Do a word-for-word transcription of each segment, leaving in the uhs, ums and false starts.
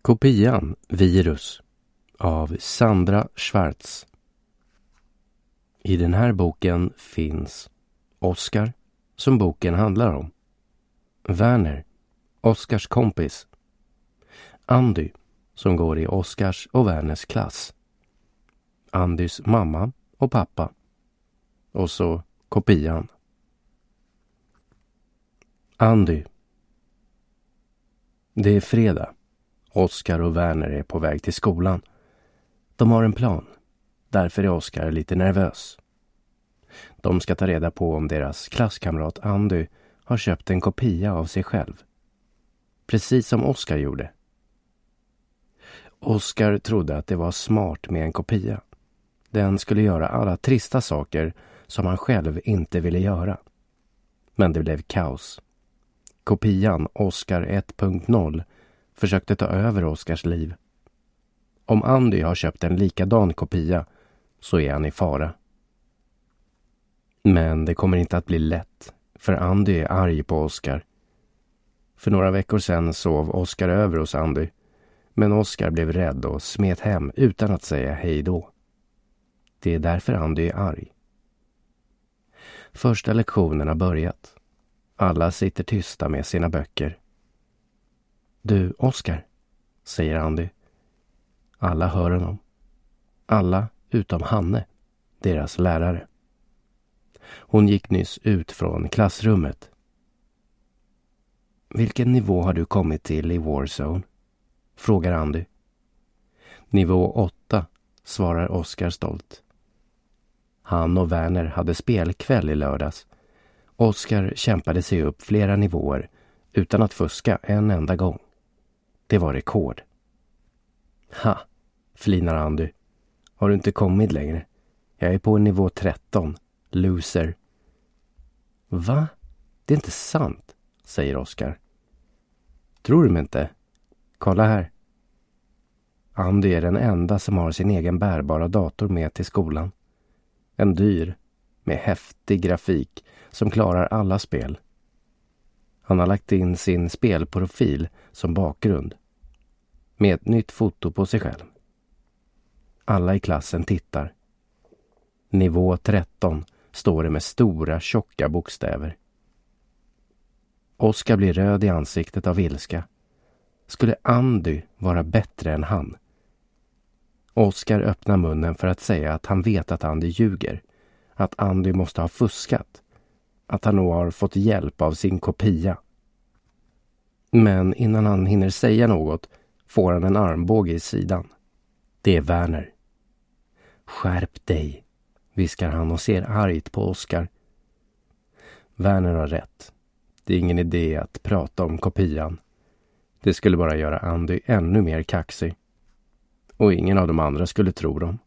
Kopian virus av Sandra Schwartz. I den här boken finns Oskar, som boken handlar om. Werner, Oskars kompis. Andy, som går i Oskars och Werners klass. Andys mamma och pappa. Och så kopian. Andy. Det är fredag. Oskar och Werner är på väg till skolan. De har en plan. Därför är Oskar lite nervös. De ska ta reda på om deras klasskamrat Andy har köpt en kopia av sig själv. Precis som Oskar gjorde. Oskar trodde att det var smart med en kopia. Den skulle göra alla trista saker som han själv inte ville göra. Men det blev kaos. Kopian Oskar ett punkt noll försökte ta över Oskars liv. Om Andy har köpt en likadan kopia så är han i fara. Men det kommer inte att bli lätt, för Andy är arg på Oskar. För några veckor sedan sov Oskar över hos Andy, men Oskar blev rädd och smet hem utan att säga hej då. Det är därför Andy är arg. Första lektionen har börjat. Alla sitter tysta med sina böcker. Du, Oskar, säger Andy. Alla hör honom. Alla utom Hanne, deras lärare. Hon gick nyss ut från klassrummet. Vilken nivå har du kommit till i Warzone? Frågar Andy. Nivå åtta, svarar Oskar stolt. Han och Werner hade spelkväll i lördags. Oskar kämpade sig upp flera nivåer utan att fuska en enda gång. Det var rekord. Ha, flinar Andy. Har du inte kommit längre? Jag är på nivå tretton. Loser. Va? Det är inte sant, säger Oskar. Tror du mig inte? Kolla här. Andy är den enda som har sin egen bärbara dator med till skolan. En dyr, med häftig grafik som klarar alla spel. Han har lagt in sin spelprofil som bakgrund. Med ett nytt foto på sig själv. Alla i klassen tittar. Nivå tretton står det med stora, tjocka bokstäver. Oskar blir röd i ansiktet av ilska. Skulle Andy vara bättre än han? Oskar öppnar munnen för att säga att han vet att Andy ljuger. Att Andy måste ha fuskat. Att han nog har fått hjälp av sin kopia. Men innan han hinner säga något får han en armbåge i sidan. Det är Werner. Skärp dig, viskar han och ser argt på Oskar. Werner har rätt. Det är ingen idé att prata om kopian. Det skulle bara göra Andy ännu mer kaxig. Och ingen av de andra skulle tro dem.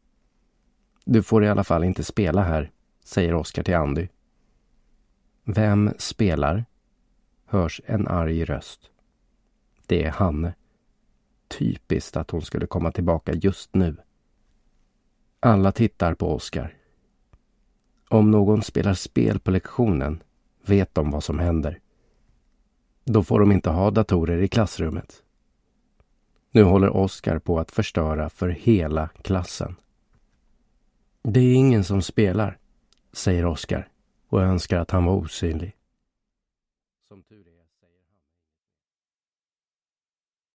Du får i alla fall inte spela här, säger Oskar till Andy. Vem spelar? Hörs en arg röst. Det är Hanne. Typiskt att hon skulle komma tillbaka just nu. Alla tittar på Oskar. Om någon spelar spel på lektionen vet de vad som händer. Då får de inte ha datorer i klassrummet. Nu håller Oskar på att förstöra för hela klassen. Det är ingen som spelar, säger Oskar och önskar att han var osynlig. Som tur är.